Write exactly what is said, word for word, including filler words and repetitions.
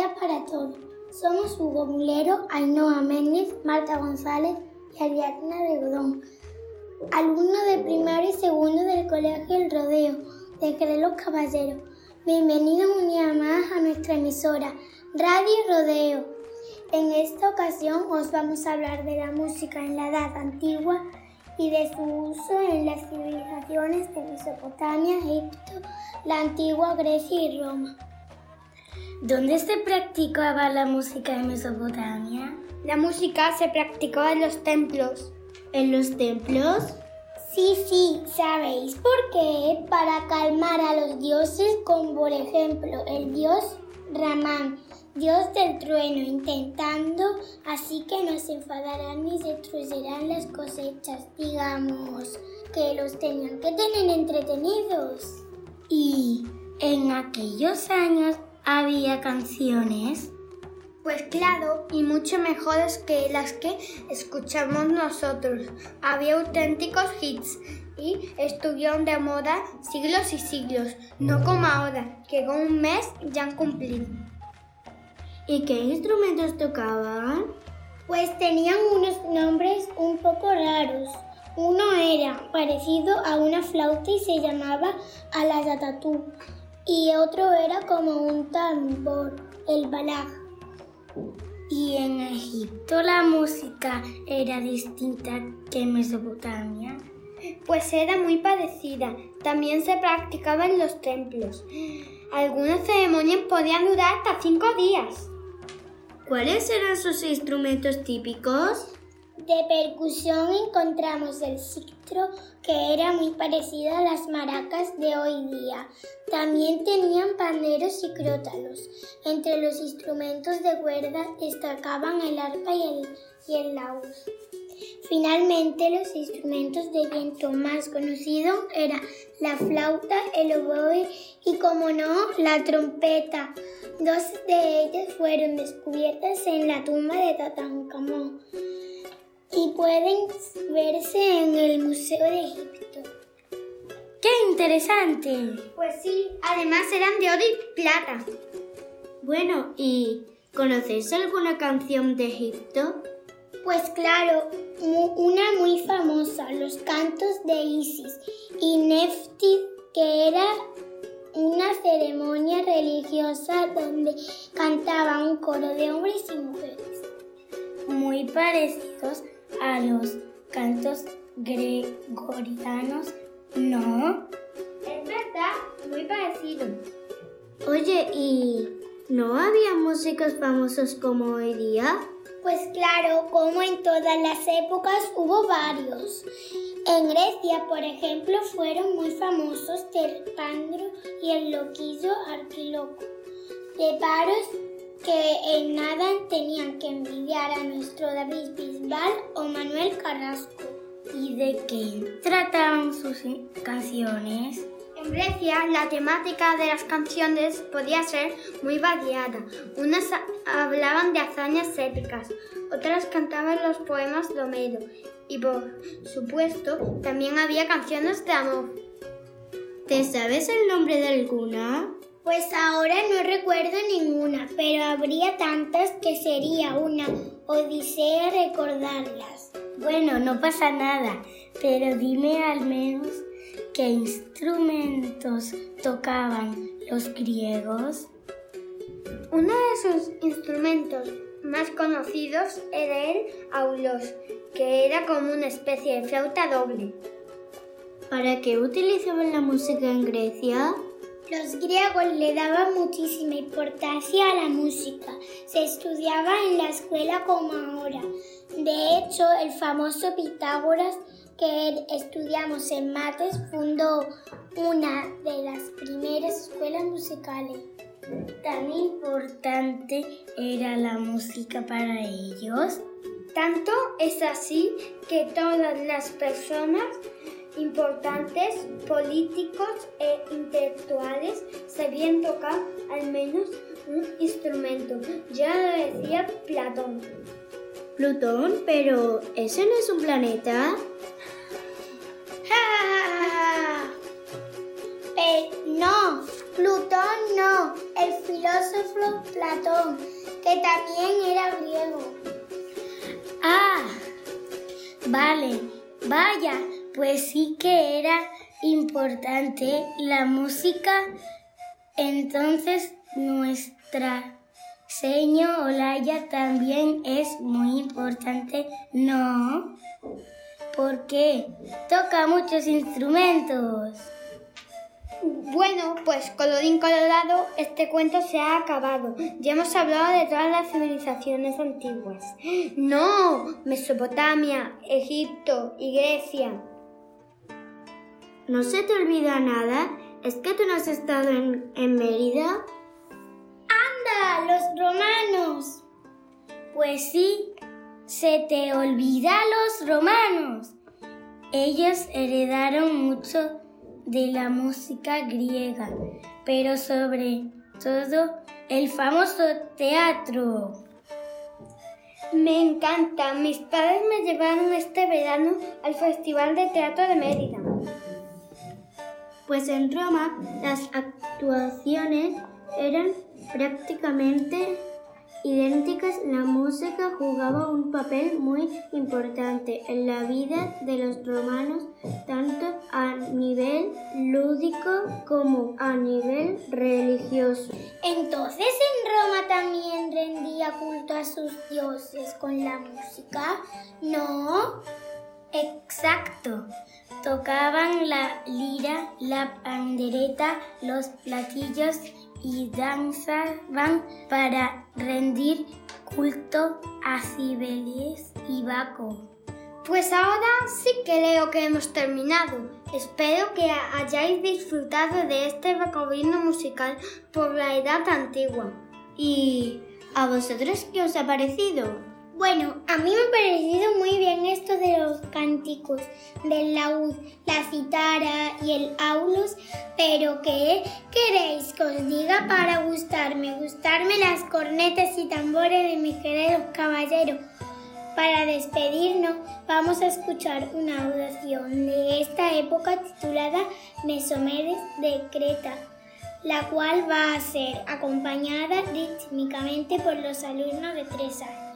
día para todos. Somos Hugo Mulero, Ainhoa Méndez, Marta González y Ariadna Regodón, alumnos de primero y segundo del Colegio El Rodeo de Jerez Los Caballeros. Bienvenidos un día más a nuestra emisora Radio Rodeo. En esta ocasión os vamos a hablar de la música en la Edad Antigua y de su uso en las civilizaciones de Mesopotamia, Egipto, la antigua Grecia y Roma. ¿Dónde se practicaba la música en Mesopotamia? La música se practicaba en los templos. ¿En los templos? Sí, sí, ¿sabéis por qué? Para calmar a los dioses, como por ejemplo el dios Ramán, dios del trueno, intentando así que no se enfadarán ni destruirán las cosechas, digamos, que los tenían que tener entretenidos. ¿Y en aquellos años había canciones? Pues claro, y mucho mejores que las que escuchamos nosotros. Había auténticos hits y estuvieron de moda siglos y siglos, no como ahora, que con un mes ya han cumplido. ¿Y qué instrumentos tocaban? Pues tenían unos nombres un poco raros. Uno era parecido a una flauta y se llamaba alayatatú, y otro era como un tambor, el balaj. ¿Y en Egipto la música era distinta que en Mesopotamia? Pues era muy parecida. También se practicaba en los templos. Algunas ceremonias podían durar hasta cinco días. ¿Cuáles eran sus instrumentos típicos? De percusión encontramos el cítaro, que era muy parecido a las maracas de hoy día. También tenían panderos y crótalos. Entre los instrumentos de cuerda destacaban el arpa y el, y el laúd. Finalmente, los instrumentos de viento más conocidos eran la flauta, el oboe y, como no, la trompeta. Dos de ellas fueron descubiertas en la tumba de Tutankamón y pueden verse en el Museo de Egipto. ¡Qué interesante! Pues sí, además eran de oro y plata. Bueno, ¿y conocéis alguna canción de Egipto? Pues claro, una muy famosa, los cantos de Isis y Nefti, que era una ceremonia religiosa donde cantaba un coro de hombres y mujeres. Muy parecidos a los cantos gregorianos, ¿no? Es verdad, muy parecido. Oye, ¿y no había músicos famosos como hoy día? Pues claro, como en todas las épocas hubo varios. En Grecia, por ejemplo, fueron muy famosos Terpandro y el loquillo Arquiloco, de paros que en nada tenían que envidiar a nuestro David Bisbal o Manuel Carrasco. ¿Y de qué trataban sus canciones? En Grecia, la temática de las canciones podía ser muy variada. Unas hablaban de hazañas épicas, otras cantaban los poemas de Homero y, por supuesto, también había canciones de amor. ¿Te sabes el nombre de alguna? Pues ahora no recuerdo ninguna, pero habría tantas que sería una odisea recordarlas. Bueno, no pasa nada, pero dime al menos qué instrumentos tocaban los griegos. Uno de sus instrumentos más conocidos era el aulos, que era como una especie de flauta doble. ¿Para qué utilizaban la música en Grecia? Los griegos le daban muchísima importancia a la música. Se estudiaba en la escuela como ahora. De hecho, el famoso Pitágoras, que estudiamos en mates, fundó una de las primeras escuelas musicales. ¿Tan importante era la música para ellos? Tanto es así que todas las personas importantes, políticos e intelectuales sabían tocar al menos un instrumento. Ya lo decía Platón. Plutón, pero ¿ese no es un planeta? ¡Ja! Pero no, Plutón no, el filósofo Platón, que también era griego. Ah, vale, vaya, pues sí que era importante la música. Entonces nuestra seño Olaya también es muy importante, ¿no? Porque toca muchos instrumentos. Bueno, pues colorín colorado, este cuento se ha acabado. Ya hemos hablado de todas las civilizaciones antiguas. ¡No! Mesopotamia, Egipto y Grecia. ¿No se te olvida nada? ¿Es que tú no has estado en, en Mérida? ¡Anda, los romanos! Pues sí, se te olvida los romanos. Ellos heredaron mucho de la música griega, pero sobre todo el famoso teatro. Me encanta. Mis padres me llevaron este verano al Festival de Teatro de Mérida. Pues en Roma las actuaciones eran prácticamente idénticas. La música jugaba un papel muy importante en la vida de los romanos, tanto a nivel lúdico como a nivel religioso. Entonces en Roma también rendía culto a sus dioses con la música, ¿no? Exacto. Tocaban la lira, la pandereta, los platillos y danzaban para rendir culto a Cibeles y Baco. Pues ahora sí que leo que hemos terminado. Espero que hayáis disfrutado de este recorrido musical por la edad antigua. ¿Y a vosotros qué os ha parecido? Bueno, a mí me ha parecido muy bien esto de los cánticos, del laúd, la citara y el aulos, pero ¿qué queréis que os diga para gustarme? Gustarme las cornetas y tambores de mis queridos caballeros. Para despedirnos, vamos a escuchar una oración de esta época titulada Mesomedes de Creta, la cual va a ser acompañada rítmicamente por los alumnos de tres años.